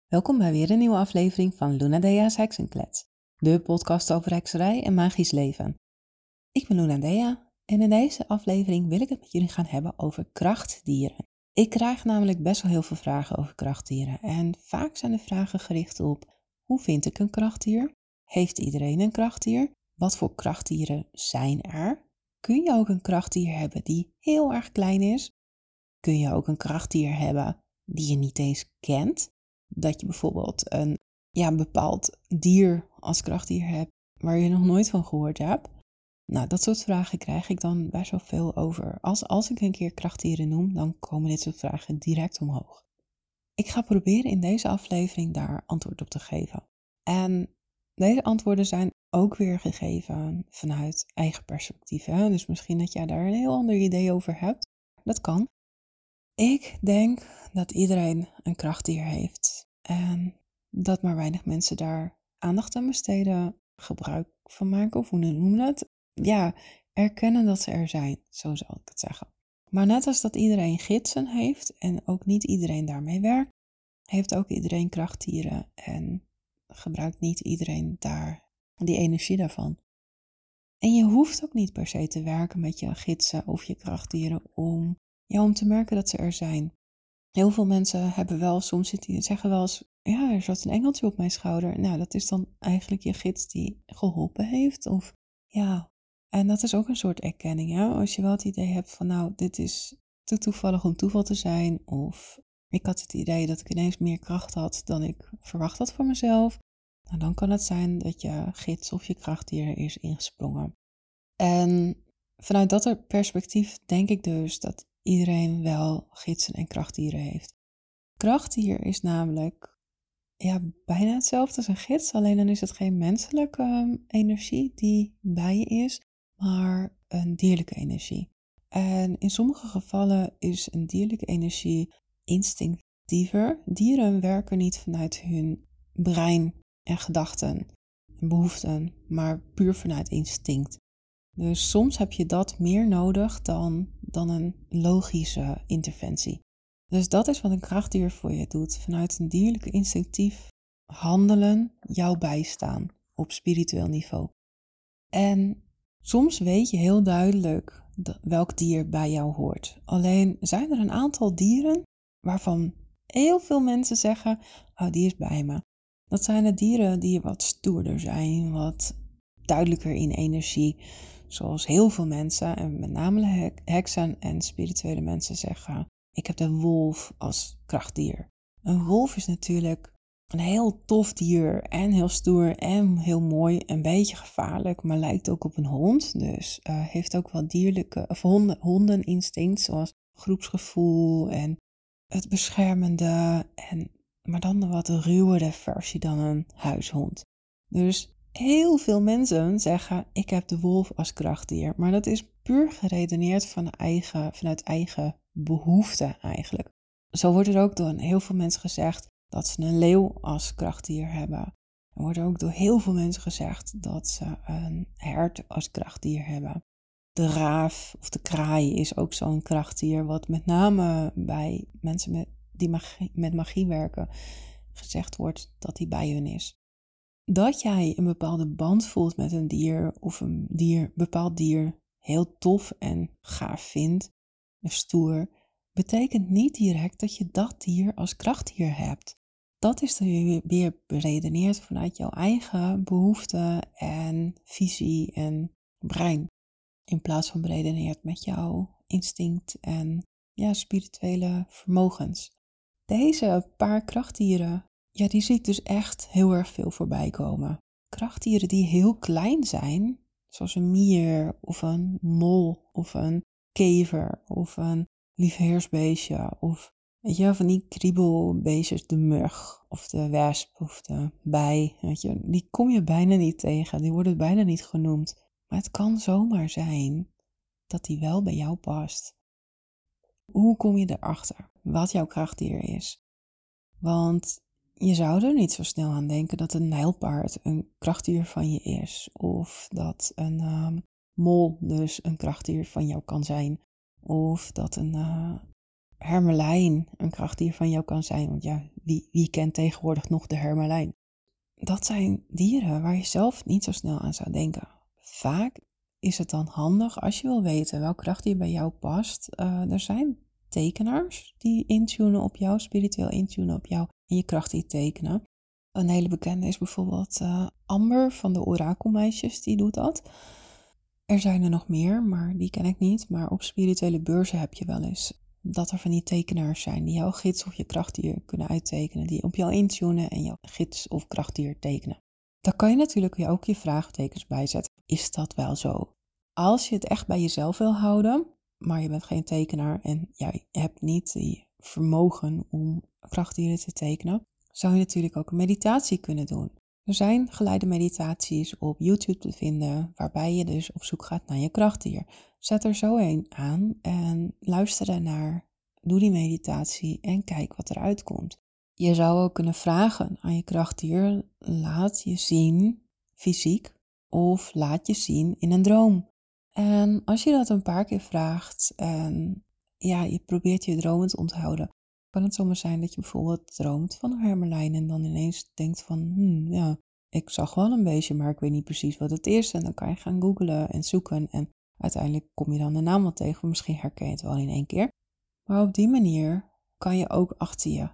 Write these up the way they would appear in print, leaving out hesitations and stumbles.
Welkom bij weer een nieuwe aflevering van Luna Dea's Heksenklets, de podcast over hekserij en magisch leven. Ik ben Luna Dea en in deze aflevering wil ik het met jullie gaan hebben over krachtdieren. Ik krijg namelijk best wel heel veel vragen over krachtdieren en vaak zijn de vragen gericht op: hoe vind ik een krachtdier? Heeft iedereen een krachtdier? Wat voor krachtdieren zijn er? Kun je ook een krachtdier hebben die heel erg klein is? Kun je ook een krachtdier hebben die je niet eens kent? Dat je bijvoorbeeld een bepaald dier als krachtdier hebt waar je nog nooit van gehoord hebt. Nou, dat soort vragen krijg ik dan best wel veel over. Als ik een keer krachtdieren noem, dan komen dit soort vragen direct omhoog. Ik ga proberen in deze aflevering daar antwoord op te geven. En deze antwoorden zijn ook weer gegeven vanuit eigen perspectief. Hè? Dus misschien dat jij daar een heel ander idee over hebt. Dat kan. Ik denk dat iedereen een krachtdier heeft en dat maar weinig mensen daar aandacht aan besteden, gebruik van maken of hoe noem je dat? Ja, erkennen dat ze er zijn, zo zal ik het zeggen. Maar net als dat iedereen gidsen heeft en ook niet iedereen daarmee werkt, heeft ook iedereen krachtdieren en gebruikt niet iedereen daar die energie daarvan. En je hoeft ook niet per se te werken met je gidsen of je krachtdieren om te merken dat ze er zijn. Heel veel mensen hebben wel, zeggen wel eens, ja, er zat een engeltje op mijn schouder. Nou, dat is dan eigenlijk je gids die geholpen heeft. Of ja, en dat is ook een soort erkenning. Ja? Als je wel het idee hebt van, nou, dit is te toevallig om toeval te zijn. Of ik had het idee dat ik ineens meer kracht had dan ik verwacht had van mezelf. Nou, dan kan het zijn dat je gids of je krachtdier is ingesprongen. En vanuit dat perspectief denk ik dus dat iedereen wel gidsen en krachtdieren heeft. Krachtdier is namelijk bijna hetzelfde als een gids, alleen dan is het geen menselijke energie die bij je is, maar een dierlijke energie. En in sommige gevallen is een dierlijke energie instinctiever. Dieren werken niet vanuit hun brein en gedachten en behoeften, maar puur vanuit instinct. Dus soms heb je dat meer nodig dan een logische interventie. Dus dat is wat een krachtdier voor je doet. Vanuit een dierlijke instinctief handelen jou bijstaan op spiritueel niveau. En soms weet je heel duidelijk welk dier bij jou hoort. Alleen zijn er een aantal dieren waarvan heel veel mensen zeggen, oh, die is bij me. Dat zijn de dieren die wat stoerder zijn, wat duidelijker in energie. Zoals heel veel mensen, en met name heksen en spirituele mensen zeggen, ik heb de wolf als krachtdier. Een wolf is natuurlijk een heel tof dier en heel stoer en heel mooi, een beetje gevaarlijk, maar lijkt ook op een hond. Dus heeft ook wel dierlijke of hondeninstinct, zoals groepsgevoel en het beschermende, maar dan een wat ruwere versie dan een huishond. Dus heel veel mensen zeggen, ik heb de wolf als krachtdier. Maar dat is puur geredeneerd vanuit eigen behoefte eigenlijk. Zo wordt er ook door heel veel mensen gezegd dat ze een leeuw als krachtdier hebben. Er wordt ook door heel veel mensen gezegd dat ze een hert als krachtdier hebben. De raaf of de kraai is ook zo'n krachtdier, wat met name bij mensen die met magie werken gezegd wordt dat die bij hun is. Dat jij een bepaalde band voelt met een dier of een bepaald dier heel tof en gaaf vindt, en stoer, betekent niet direct dat je dat dier als krachtdier hebt. Dat is dan weer beredeneerd vanuit jouw eigen behoeften en visie en brein. In plaats van beredeneerd met jouw instinct en spirituele vermogens. Deze paar krachtdieren, die zie ik dus echt heel erg veel voorbij komen. Krachtdieren die heel klein zijn, zoals een mier of een mol of een kever of een liefheersbeestje of van die kriebelbeestjes, de mug of de wesp of de bij, die kom je bijna niet tegen, die worden bijna niet genoemd. Maar het kan zomaar zijn dat die wel bij jou past. Hoe kom je erachter wat jouw krachtdier is? Want je zou er niet zo snel aan denken dat een nijlpaard een krachtdier van je is. Of dat een mol dus een krachtdier van jou kan zijn. Of dat een hermelijn een krachtdier van jou kan zijn. Want wie kent tegenwoordig nog de hermelijn? Dat zijn dieren waar je zelf niet zo snel aan zou denken. Vaak is het dan handig als je wil weten welk krachtdier bij jou past. Er zijn tekenaars die intunen op jou, spiritueel intunen op jou en je krachtdier tekenen. Een hele bekende is bijvoorbeeld Amber van de Orakelmeisjes, die doet dat. Er zijn er nog meer, maar die ken ik niet. Maar op spirituele beurzen heb je wel eens dat er van die tekenaars zijn die jouw gids of je krachtdier kunnen uittekenen. Die op jou intunen en jouw gids of krachtdier tekenen. Daar kan je natuurlijk ook je vraagtekens bij zetten. Is dat wel zo? Als je het echt bij jezelf wil houden, maar je bent geen tekenaar en jij hebt niet die vermogen om krachtdieren te tekenen, zou je natuurlijk ook een meditatie kunnen doen. Er zijn geleide meditaties op YouTube te vinden, waarbij je dus op zoek gaat naar je krachtdier. Zet er zo een aan en luister daarnaar, doe die meditatie en kijk wat eruit komt. Je zou ook kunnen vragen aan je krachtdier, laat je zien fysiek of laat je zien in een droom. En als je dat een paar keer vraagt en je probeert je dromen te onthouden, kan het zomaar zijn dat je bijvoorbeeld droomt van een hermelijn en dan ineens denkt van, ik zag wel een beestje, maar ik weet niet precies wat het is. En dan kan je gaan googlen en zoeken en uiteindelijk kom je dan de naam wel tegen, misschien herken je het wel in één keer. Maar op die manier kan je ook achter je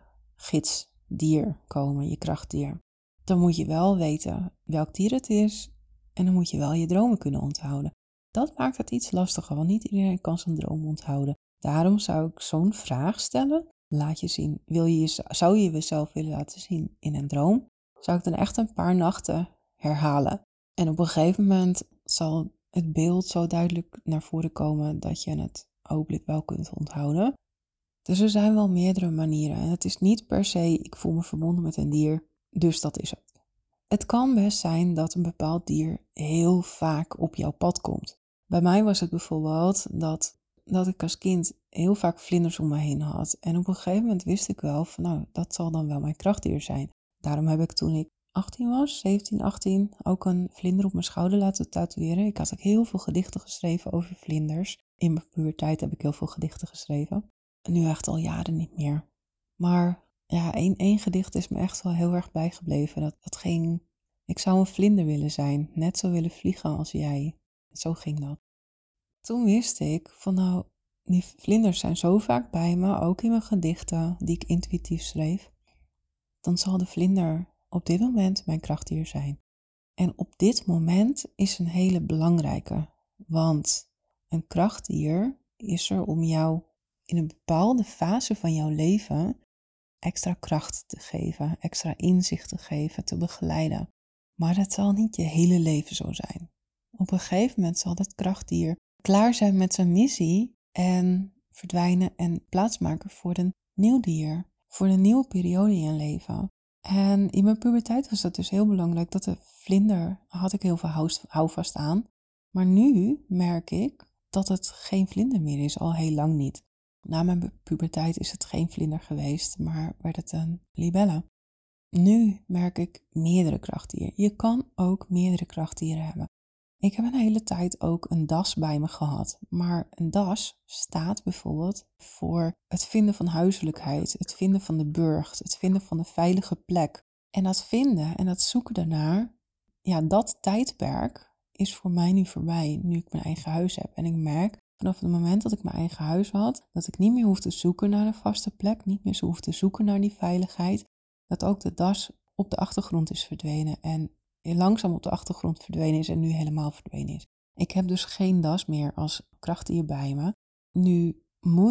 gidsdier komen, je krachtdier. Dan moet je wel weten welk dier het is en dan moet je wel je dromen kunnen onthouden. Dat maakt het iets lastiger, want niet iedereen kan zijn droom onthouden. Daarom zou ik zo'n vraag stellen. Laat je zien, zou je jezelf willen laten zien in een droom? Zou ik dan echt een paar nachten herhalen. En op een gegeven moment zal het beeld zo duidelijk naar voren komen dat je het hopelijk wel kunt onthouden. Dus er zijn wel meerdere manieren. En het is niet per se, ik voel me verbonden met een dier, dus dat is het. Het kan best zijn dat een bepaald dier heel vaak op jouw pad komt. Bij mij was het bijvoorbeeld dat ik als kind heel vaak vlinders om me heen had. En op een gegeven moment wist ik wel van dat zal dan wel mijn krachtdier zijn. Daarom heb ik toen ik 18 was, 17, 18, ook een vlinder op mijn schouder laten tatoeëren. Ik had ook heel veel gedichten geschreven over vlinders. In mijn puberteit heb ik heel veel gedichten geschreven. En nu echt al jaren niet meer. Maar één gedicht is me echt wel heel erg bijgebleven. Dat ging, ik zou een vlinder willen zijn, net zo willen vliegen als jij. Zo ging dat. Toen wist ik van die vlinders zijn zo vaak bij me, ook in mijn gedichten die ik intuïtief schreef. Dan zal de vlinder op dit moment mijn krachtdier zijn. En op dit moment is een hele belangrijke, want een krachtdier is er om jou in een bepaalde fase van jouw leven extra kracht te geven, extra inzicht te geven, te begeleiden. Maar dat zal niet je hele leven zo zijn. Op een gegeven moment zal dat krachtdier klaar zijn met zijn missie en verdwijnen en plaatsmaken voor een nieuw dier, voor een nieuwe periode in je leven. En in mijn puberteit was dat dus heel belangrijk dat de vlinder, had ik heel veel houvast aan. Maar nu merk ik dat het geen vlinder meer is, al heel lang niet. Na mijn puberteit is het geen vlinder geweest, maar werd het een libelle. Nu merk ik meerdere krachtdieren. Je kan ook meerdere krachtdieren hebben. Ik heb een hele tijd ook een das bij me gehad. Maar een das staat bijvoorbeeld voor het vinden van huiselijkheid, het vinden van de burcht, het vinden van een veilige plek. En dat vinden en dat zoeken daarnaar, dat tijdperk is voor mij nu voorbij, nu ik mijn eigen huis heb. En ik merk vanaf het moment dat ik mijn eigen huis had, dat ik niet meer hoef te zoeken naar een vaste plek, niet meer zo hoef te zoeken naar die veiligheid, dat ook de das op de achtergrond is verdwenen en langzaam op de achtergrond verdwenen is en nu helemaal verdwenen is. Ik heb dus geen das meer als krachtdier bij me. Nu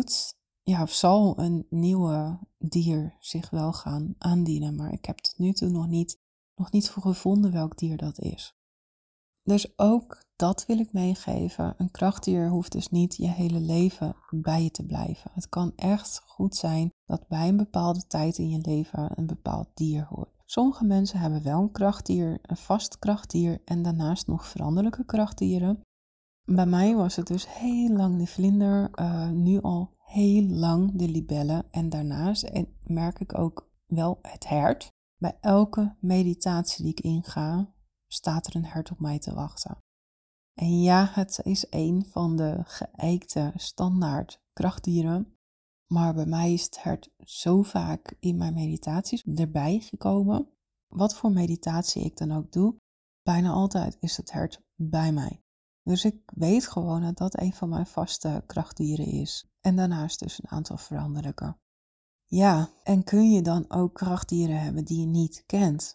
zal een nieuwe dier zich wel gaan aandienen, maar ik heb tot nu toe nog niet voor gevonden welk dier dat is. Dus ook dat wil ik meegeven. Een krachtdier hoeft dus niet je hele leven bij je te blijven. Het kan echt goed zijn dat bij een bepaalde tijd in je leven een bepaald dier hoort. Sommige mensen hebben wel een krachtdier, een vast krachtdier en daarnaast nog veranderlijke krachtdieren. Bij mij was het dus heel lang de vlinder, nu al heel lang de libelle en daarnaast merk ik ook wel het hert. Bij elke meditatie die ik inga, staat er een hert op mij te wachten. En ja, het is een van de geëikte standaard krachtdieren, Maar bij mij is het hert zo vaak in mijn meditaties erbij gekomen. Wat voor meditatie ik dan ook doe, bijna altijd is het hert bij mij. Dus ik weet gewoon dat dat een van mijn vaste krachtdieren is. En daarnaast dus een aantal veranderlijke. Ja, en kun je dan ook krachtdieren hebben die je niet kent?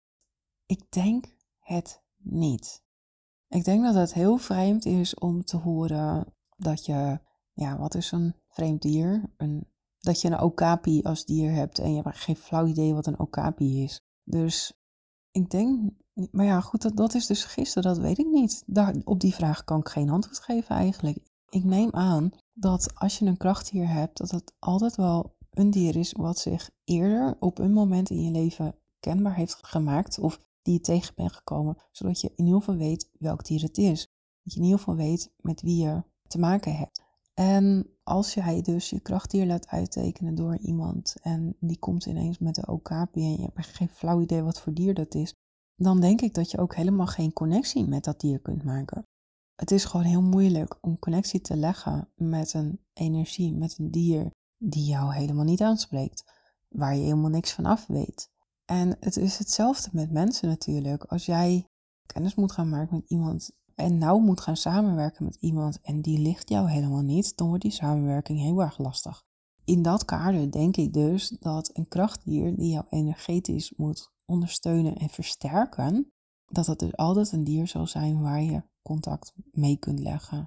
Ik denk het niet. Ik denk dat het heel vreemd is om te horen dat je, ja, wat is een vreemd dier? Dat je een okapi als dier hebt en je hebt geen flauw idee wat een okapi is. Dus ik denk, maar ja goed, dat is dus gisteren, dat weet ik niet. Op die vraag kan ik geen antwoord geven eigenlijk. Ik neem aan dat als je een krachtdier hebt, dat het altijd wel een dier is wat zich eerder op een moment in je leven kenbaar heeft gemaakt of die je tegen bent gekomen, zodat je in ieder geval weet welk dier het is. Dat je in ieder geval weet met wie je te maken hebt. En als jij dus je krachtdier laat uittekenen door iemand en die komt ineens met de okapi en je hebt geen flauw idee wat voor dier dat is, dan denk ik dat je ook helemaal geen connectie met dat dier kunt maken. Het is gewoon heel moeilijk om connectie te leggen met een energie, met een dier die jou helemaal niet aanspreekt, waar je helemaal niks van af weet. En het is hetzelfde met mensen natuurlijk. Als jij kennis moet gaan maken met iemand en nauw moet gaan samenwerken met iemand en die ligt jou helemaal niet, dan wordt die samenwerking heel erg lastig. In dat kader denk ik dus dat een krachtdier die jou energetisch moet ondersteunen en versterken, dat het dus altijd een dier zal zijn waar je contact mee kunt leggen.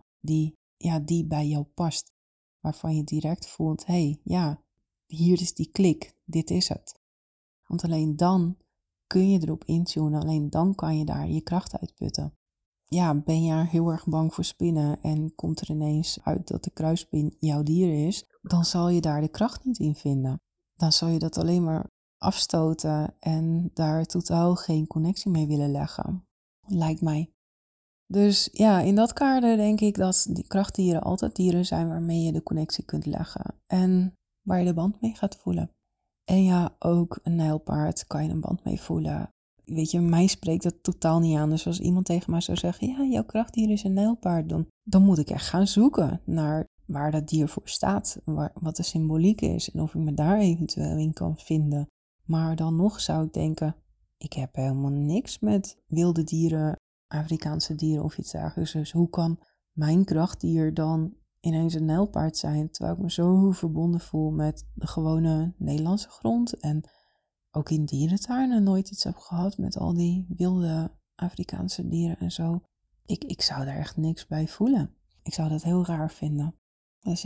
Die bij jou past. Waarvan je direct voelt, ja, hier is die klik, dit is het. Want alleen dan kun je erop intunen, alleen dan kan je daar je kracht uitputten. Ja, ben je heel erg bang voor spinnen en komt er ineens uit dat de kruisspin jouw dier is, dan zal je daar de kracht niet in vinden. Dan zal je dat alleen maar afstoten en daar totaal geen connectie mee willen leggen. Lijkt mij. Dus ja, in dat kader denk ik dat die krachtdieren altijd dieren zijn waarmee je de connectie kunt leggen en waar je de band mee gaat voelen. En ja, ook een nijlpaard kan je een band mee voelen. Weet je, mij spreekt dat totaal niet aan. Dus als iemand tegen mij zou zeggen, ja, jouw krachtdier is een nijlpaard, dan moet ik echt gaan zoeken naar waar dat dier voor staat, wat de symboliek is en of ik me daar eventueel in kan vinden. Maar dan nog zou ik denken, ik heb helemaal niks met wilde dieren, Afrikaanse dieren of iets dergelijks. Dus hoe kan mijn krachtdier dan ineens een nijlpaard zijn, terwijl ik me zo verbonden voel met de gewone Nederlandse grond en ook in dierentuinen nooit iets heb gehad met al die wilde Afrikaanse dieren en zo. Ik zou daar echt niks bij voelen. Ik zou dat heel raar vinden. Dus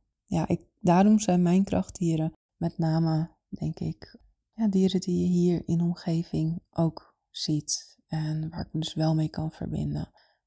daarom zijn mijn krachtdieren met name, denk ik, ja, dieren die je hier in de omgeving ook ziet en waar ik me dus wel mee kan verbinden.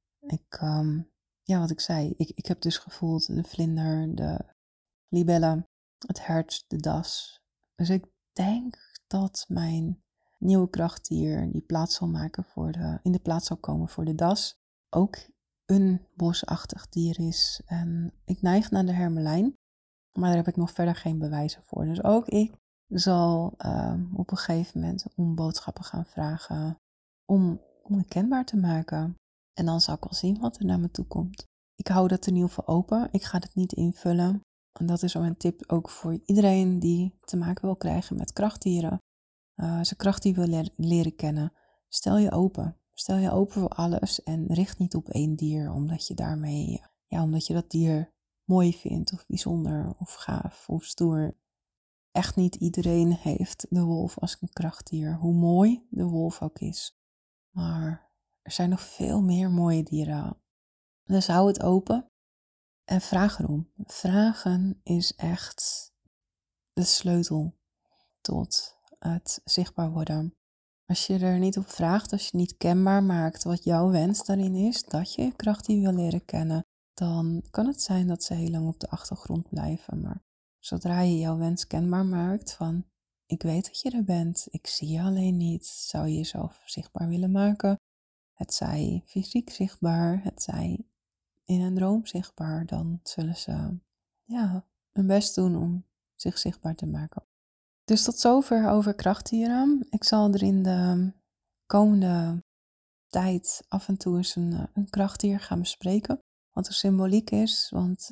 Wat ik zei, ik heb dus gevoeld de vlinder, de libelle, het hert, de das. Dus ik denk dat mijn nieuwe krachtdier die plaats zal maken in de plaats zal komen voor de das, ook een bosachtig dier is. En ik neig naar de hermelijn, maar daar heb ik nog verder geen bewijzen voor. Dus ook ik zal op een gegeven moment om boodschappen gaan vragen om het kenbaar te maken. En dan zal ik wel zien wat er naar me toe komt. Ik hou dat in ieder geval open. Ik ga het niet invullen. En dat is een tip ook voor iedereen die te maken wil krijgen met krachtdieren. Zijn krachtdier wil leren kennen. Stel je open. Stel je open voor alles en richt niet op één dier. Omdat je dat dier mooi vindt of bijzonder of gaaf of stoer. Echt niet iedereen heeft de wolf als een krachtdier. Hoe mooi de wolf ook is. Maar er zijn nog veel meer mooie dieren. Dus hou het open en vraag erom. Vragen is echt de sleutel tot het zichtbaar worden. Als je er niet op vraagt, als je niet kenbaar maakt wat jouw wens daarin is, dat je je krachtdier wil leren kennen, dan kan het zijn dat ze heel lang op de achtergrond blijven. Maar zodra je jouw wens kenbaar maakt van, ik weet dat je er bent, ik zie je alleen niet, zou je jezelf zichtbaar willen maken, het zij fysiek zichtbaar, het zij in een droom zichtbaar, dan zullen ze hun best doen om zich zichtbaar te maken. Dus tot zover over krachtdieren. Ik zal er in de komende tijd af en toe eens een krachtdier gaan bespreken. Wat de symboliek is. Want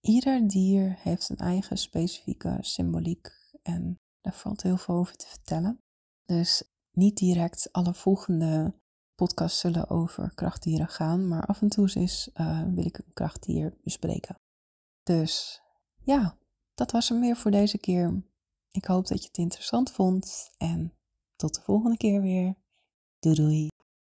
ieder dier heeft een eigen specifieke symboliek en daar valt heel veel over te vertellen. Dus niet direct alle volgende podcasts zullen over krachtdieren gaan, maar af en toe wil ik een krachtdier bespreken. Dus ja, dat was hem weer voor deze keer. Ik hoop dat je het interessant vond en tot de volgende keer weer. Doei doei!